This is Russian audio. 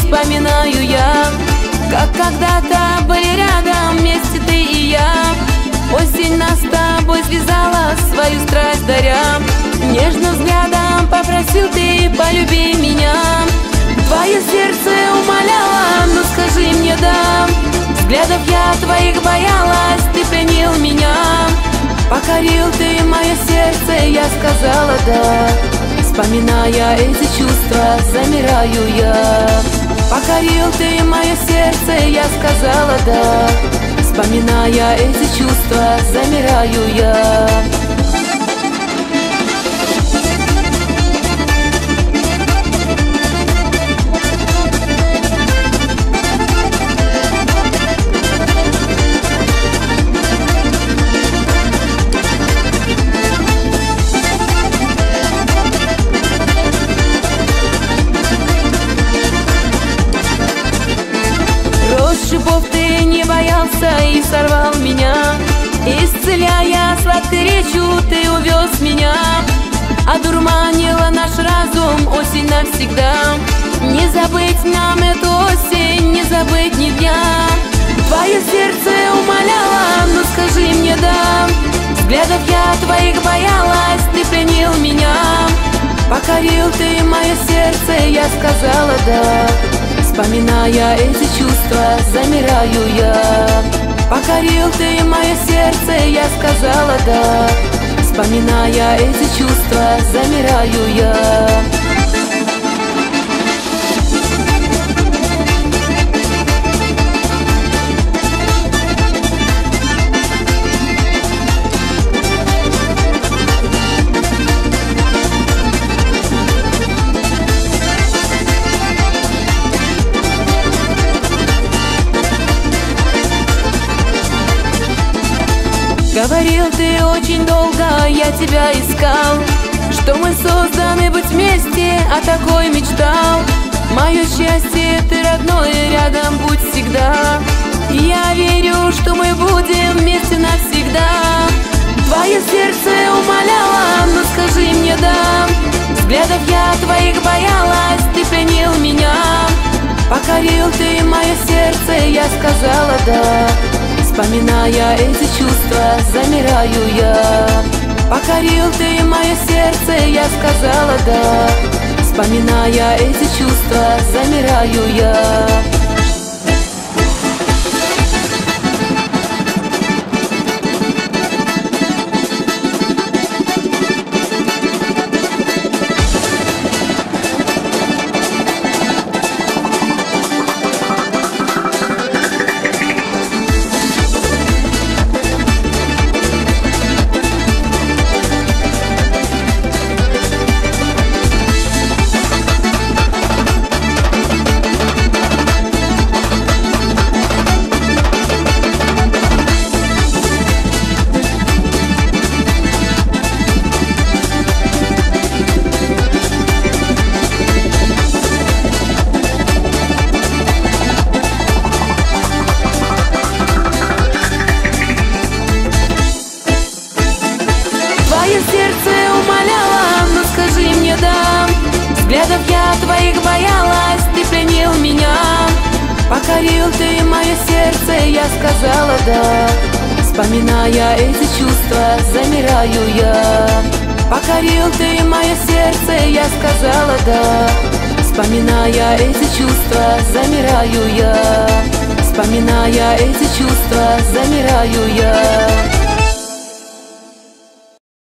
вспоминаю я, как когда-то были рядом вместе ты и я. Осень нас с тобой связала, свою страсть даря. Нежным взглядом попросил ты: полюби меня. Твое сердце умоляло, ну скажи мне да. Взглядов я твоих боялась, ты пленил меня. Покорил ты мое сердце, я сказала да. Вспоминая эти чувства, замираю я. Покорил ты мое сердце, я сказала да. Вспоминая эти чувства, замираю я. Шипов ты не боялся и сорвал меня. Исцеляя сладкой речью, ты увез меня. Одурманила наш разум осень навсегда. Не забыть нам эту осень, не забыть ни дня. Твое сердце умоляло, ну скажи мне да. Взглядов я твоих боялась, ты пленил меня. Покорил ты мое сердце, я сказала да. Вспоминая эти чувства, замираю я. Покорил ты мое сердце, я сказала да. Вспоминая эти чувства, замираю я. Говорил ты очень долго, я тебя искал, что мы созданы быть вместе, о такой мечтал. Мое счастье, ты родной, рядом будь всегда. Я верю, что мы будем вместе навсегда. Твое сердце умоляло, ну скажи мне да. Взглядов я твоих боялась, ты пленил меня. Покорил ты мое сердце, я сказала да. Вспоминая эти чувства, замираю я. Покорил ты мое сердце, я сказала да. Вспоминая эти чувства, замираю я. Твое сердце умоляло, ну скажи мне да. Взглядов я твоих боялась, ты пленил меня. Покорил ты мое сердце, я сказала да. Вспоминая эти чувства, замираю я. Покорил ты мое сердце, я сказала да. Вспоминая эти чувства, замираю я. Вспоминая эти чувства, замираю я.